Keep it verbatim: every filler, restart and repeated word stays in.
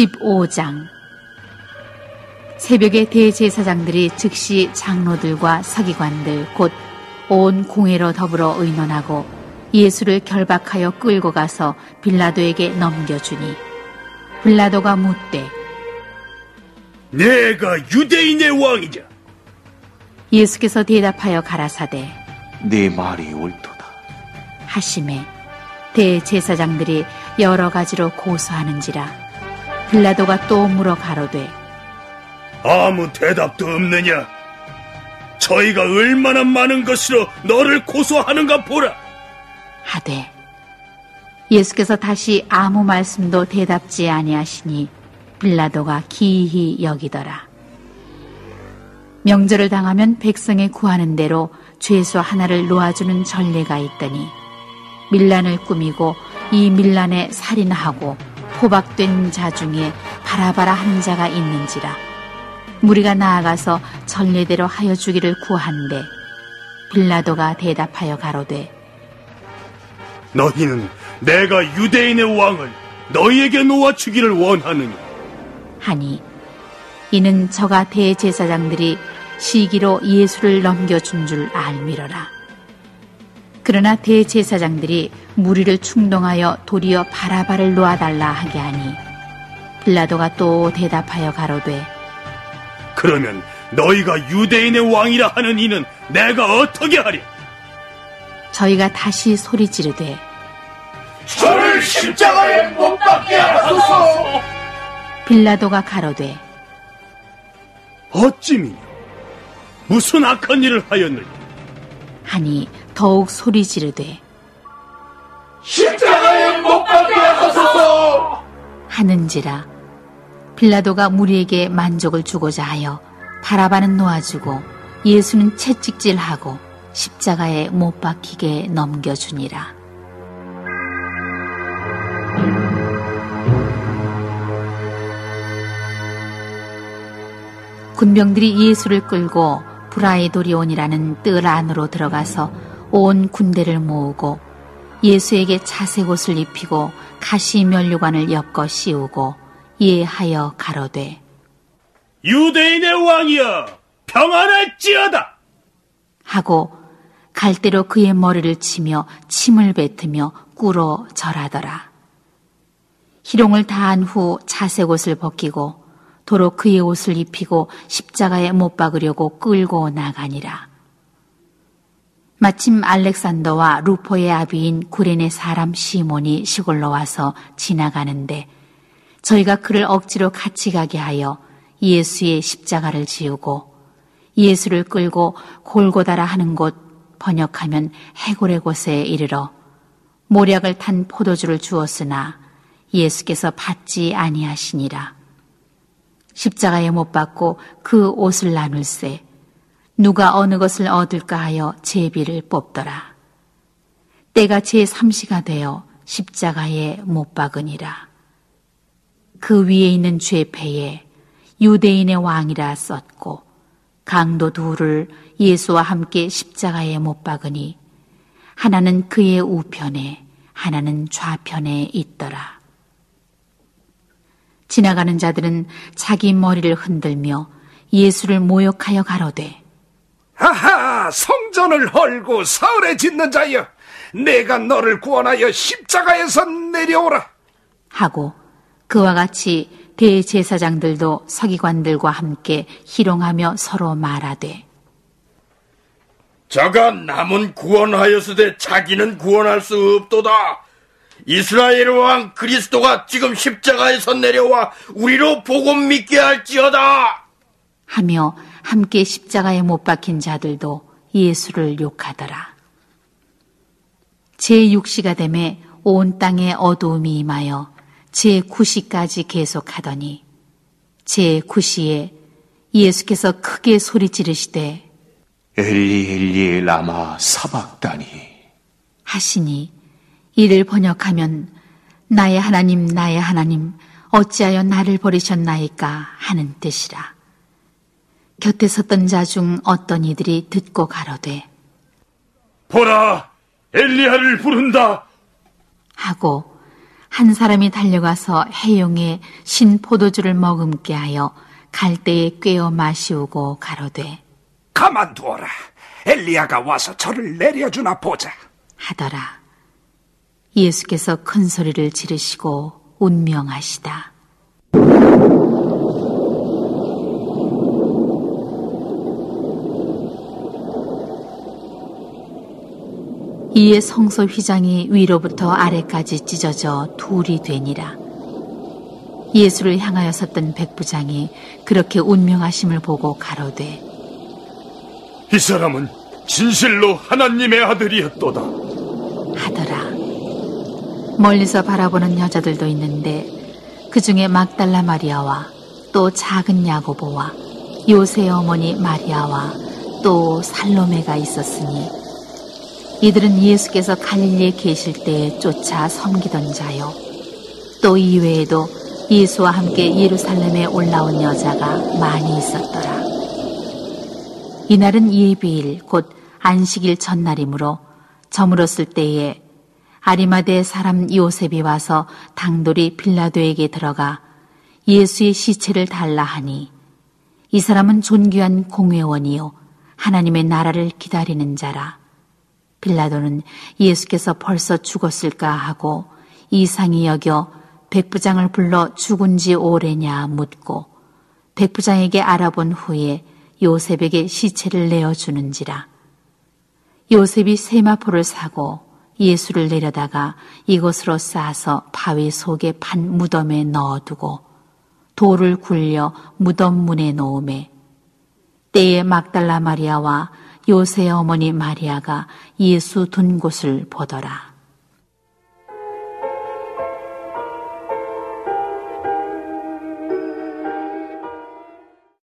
십오 장. 새벽에 대제사장들이 즉시 장로들과 서기관들 곧 온 공회로 더불어 의논하고 예수를 결박하여 끌고 가서 빌라도에게 넘겨주니 빌라도가 묻되 내가 유대인의 왕이냐? 예수께서 대답하여 가라사대 네 말이 옳도다 하시매 대제사장들이 여러 가지로 고소하는지라 빌라도가 또 물어 가로되 아무 대답도 없느냐? 저희가 얼마나 많은 것으로 너를 고소하는가 보라. 하되 예수께서 다시 아무 말씀도 대답지 아니하시니 빌라도가 기이히 여기더라. 명절을 당하면 백성에 구하는 대로 죄수 하나를 놓아주는 전례가 있더니 밀란을 꾸미고 이 밀란에 살인하고 포박된 자 중에 바라바라 하는 자가 있는지라 무리가 나아가서 전례대로 하여 주기를 구한데 빌라도가 대답하여 가로되 너희는 내가 유대인의 왕을 너희에게 놓아주기를 원하느냐? 하니 이는 저가 대제사장들이 시기로 예수를 넘겨준 줄 알미러라. 그러나 대제사장들이 무리를 충동하여 도리어 바라바를 놓아달라 하게 하니 빌라도가 또 대답하여 가로되 그러면 너희가 유대인의 왕이라 하는 이는 내가 어떻게 하랴? 저희가 다시 소리 지르되 저를 십자가에 못 박게 하소서. 빌라도가 가로되 어찌미냐? 무슨 악한 일을 하였느냐? 하니 더욱 소리 지르되 십자가에 못 박게 하소서. 하는지라 빌라도가 무리에게 만족을 주고자 하여 바라바는 놓아주고 예수는 채찍질하고 십자가에 못 박히게 넘겨주니라. 군병들이 예수를 끌고 브라이도리온이라는 뜰 안으로 들어가서 온 군대를 모으고 예수에게 자색 옷을 입히고 가시 면류관을 엮어 씌우고 예하여 가로되 유대인의 왕이여 평안할지어다 하고 갈대로 그의 머리를 치며 침을 뱉으며 꿇어 절하더라. 희롱을 다한 후 자색 옷을 벗기고 도로 그의 옷을 입히고 십자가에 못 박으려고 끌고 나가니라. 마침 알렉산더와 루포의 아비인 구레네 사람 시몬이 시골로 와서 지나가는데 저희가 그를 억지로 같이 가게 하여 예수의 십자가를 지우고 예수를 끌고 골고다라 하는 곳 번역하면 해골의 곳에 이르러 모략을 탄 포도주를 주었으나 예수께서 받지 아니하시니라. 십자가에 못 박고 그 옷을 나눌세 누가 어느 것을 얻을까 하여 제비를 뽑더라. 때가 제삼시가 되어 십자가에 못 박으니라. 그 위에 있는 죄패에 유대인의 왕이라 썼고 강도 둘을 예수와 함께 십자가에 못 박으니 하나는 그의 우편에 하나는 좌편에 있더라. 지나가는 자들은 자기 머리를 흔들며 예수를 모욕하여 가로되 하하, 성전을 헐고 사흘에 짓는 자여, 내가 너를 구원하여 십자가에서 내려오라 하고 그와 같이 대제사장들도 서기관들과 함께 희롱하며 서로 말하되 저가 남은 구원하였으되 자기는 구원할 수 없도다. 이스라엘 왕 그리스도가 지금 십자가에서 내려와 우리로 복음 믿게 할지어다 하며 함께 십자가에 못 박힌 자들도 예수를 욕하더라. 제육 시가 되매 온 땅에 어두움이 임하여 제구 시까지 계속하더니 제구 시에 예수께서 크게 소리 지르시되 엘리 엘리 라마 사박다니 하시니 이를 번역하면 나의 하나님 나의 하나님 어찌하여 나를 버리셨나이까 하는 뜻이라. 곁에 섰던 자 중 어떤 이들이 듣고 가로되 보라 엘리야를 부른다 하고 한 사람이 달려가서 해용에 신 포도주를 머금게 하여 갈대에 꿰어 마시우고 가로되 가만두어라. 엘리야가 와서 저를 내려주나 보자 하더라. 예수께서 큰 소리를 지르시고 운명하시다. 이에 성소 휘장이 위로부터 아래까지 찢어져 둘이 되니라. 예수를 향하여 섰던 백부장이 그렇게 운명하심을 보고 가로되 이 사람은 진실로 하나님의 아들이었도다 하더라. 멀리서 바라보는 여자들도 있는데 그 중에 막달라 마리아와 또 작은 야고보와 요새의 어머니 마리아와 또 살로메가 있었으니 이들은 예수께서 갈릴리에 계실 때에 쫓아 섬기던 자요. 또 이외에도 예수와 함께 예루살렘에 올라온 여자가 많이 있었더라. 이날은 예비일 곧 안식일 전날이므로 저물었을 때에 아리마대 사람 요셉이 와서 당돌이 빌라도에게 들어가 예수의 시체를 달라 하니 이 사람은 존귀한 공회원이요 하나님의 나라를 기다리는 자라. 빌라도는 예수께서 벌써 죽었을까 하고 이상히 여겨 백부장을 불러 죽은 지 오래냐 묻고 백부장에게 알아본 후에 요셉에게 시체를 내어주는지라. 요셉이 세마포를 사고 예수를 내려다가 이곳으로 싸서 바위 속에 판 무덤에 넣어두고 돌을 굴려 무덤 문에 놓으매 때에 막달라 마리아와 요새의 어머니 마리아가 예수 둔 곳을 보더라.